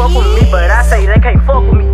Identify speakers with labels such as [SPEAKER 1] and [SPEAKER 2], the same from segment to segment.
[SPEAKER 1] fuck with me, but I say they can't fuck with me.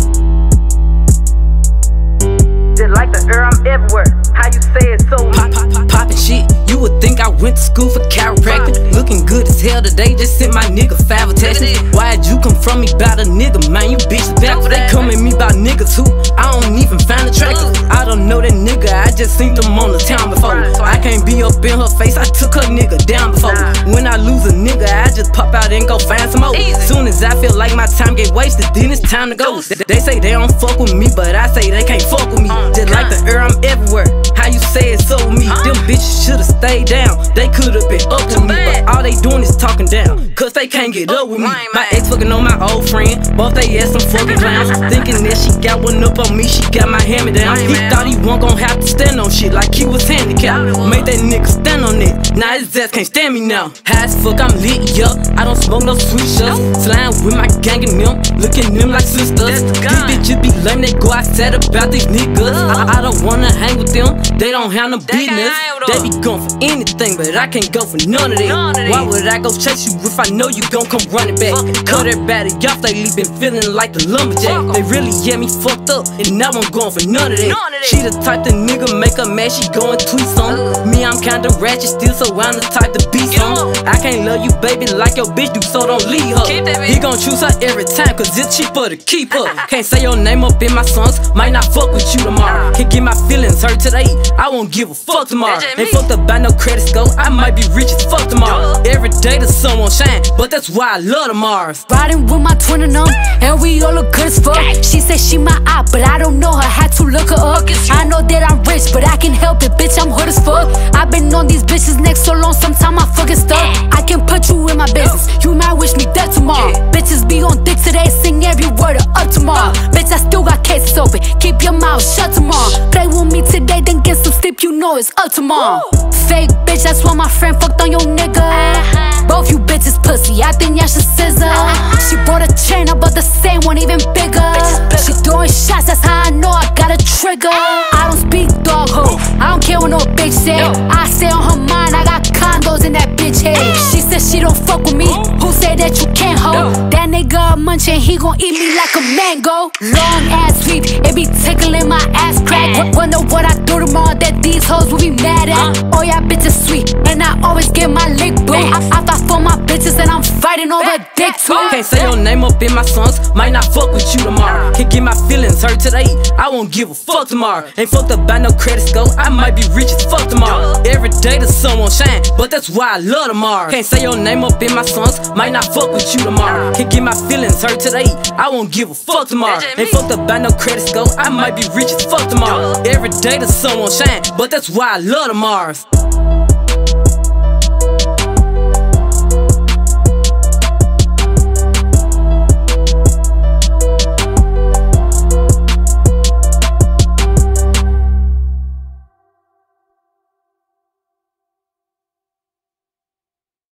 [SPEAKER 1] Just like the air, I'm everywhere. How you say it so
[SPEAKER 2] Poppin' shit, you would think I went to school for chiropractic. Looking good as hell today, just sent my nigga 5 texts. Why'd you come from me about a nigga, man? You bitches backwards. They come at me about niggas who I don't even find attractive. I don't know that nigga, I just seen them on the town before. I can't be up in her face, I took her nigga down before. When I lose a nigga, I just pop out and go find some more. Soon as I feel like my time get wasted, then it's time to go. They say they don't fuck with me, but I say they can't fuck with me. Just like the air, I'm everywhere. How you say it so with me? Them bitches should've stayed down. They could've been up with me, but all they doing is talking down, cause they can't get up with me. My ex fucking on my old friend, both they ass some fucking clowns. Thinking that she got one up on me, she got my hand down. He thought he wasn't gon' have to stand on shit like he was handicapped. Made that nigga stand on it, now his ass can't stand me now. High as fuck, I'm lit, yup. I don't smoke no sweet shots. Slime with my gang and them, looking them like sisters. These bitches be lame, they go outside about these niggas. I don't wanna hang with them, they don't have no business. They be going for anything, but I can't go for none of it. Why would I go chase you if I know you gon' come running back? Cut everybody off, lately been feeling like the lumberjack. They really get me fucked up, and now I'm going for none of that. She the type the nigga make her mad, she go and tweet some. Me, I'm kinda ratchet still, so I'm the type to be some. I can't love you, baby, like your bitch do, so don't leave her. He gon' choose her every time, cause it's cheaper to keep her. Can't say your name up in my songs, might not fuck with you tomorrow. Can't get my feelings hurt today, I won't give a fuck tomorrow. Ain't fucked up by no credit score, I might be rich as fuck tomorrow. Every day the sun won't shine, but that's why I love tomorrow.
[SPEAKER 3] Riding with my twin and them, and we all look good as fuck. She said she my eye, but I don't know her, had to look her up. I know that I'm rich, but I can help it, bitch, I'm hood as fuck. I've been on these bitches' necks so long, sometime I fucking stuck. I can put you in my business, you might wish me dead tomorrow. Bitches be on dick today, sing every word of up tomorrow. Bitch, I still got cases open, keep your mouth shut tomorrow. Play with me today, then get some sleep, you know it's up tomorrow. Fake bitch, that's why my friend fucked on your nigga. Both you bitches pussy, I think y'all should scissor. She bought a chain, I bought the same one, even bigger. She throwing shots, that's how I know I got a trigger. I don't speak dog ho, I don't care what no bitch say. I say on her mind, I got condos in that bitch head. She said she don't fuck with me, who said that you can't hold? That nigga munchin', he gon' eat me like a mango. Long ass sweep, it be tickling my ass crack. Wonder what I do tomorrow that these hoes will be mad at. Oh yeah, bitches sweet, and I always get my lick boo. I thought for my bitches and I'm fighting over dick too.
[SPEAKER 2] Can't say your name up in my songs, might not fuck with you tomorrow. Can't get my feelings hurt today, I won't give a fuck tomorrow. Ain't fucked up by no credit score, I might be rich as fuck tomorrow. Every day the sun won't shine, but that's why I love tomorrow. Can't say your name up in my songs, might not fuck with you tomorrow. Can't get my feelings hurt today, I won't give a fuck tomorrow. Ain't fucked up by no credit score, I might be rich as fuck tomorrow. Every day the sun won't shine, but that's why I love tomorrow.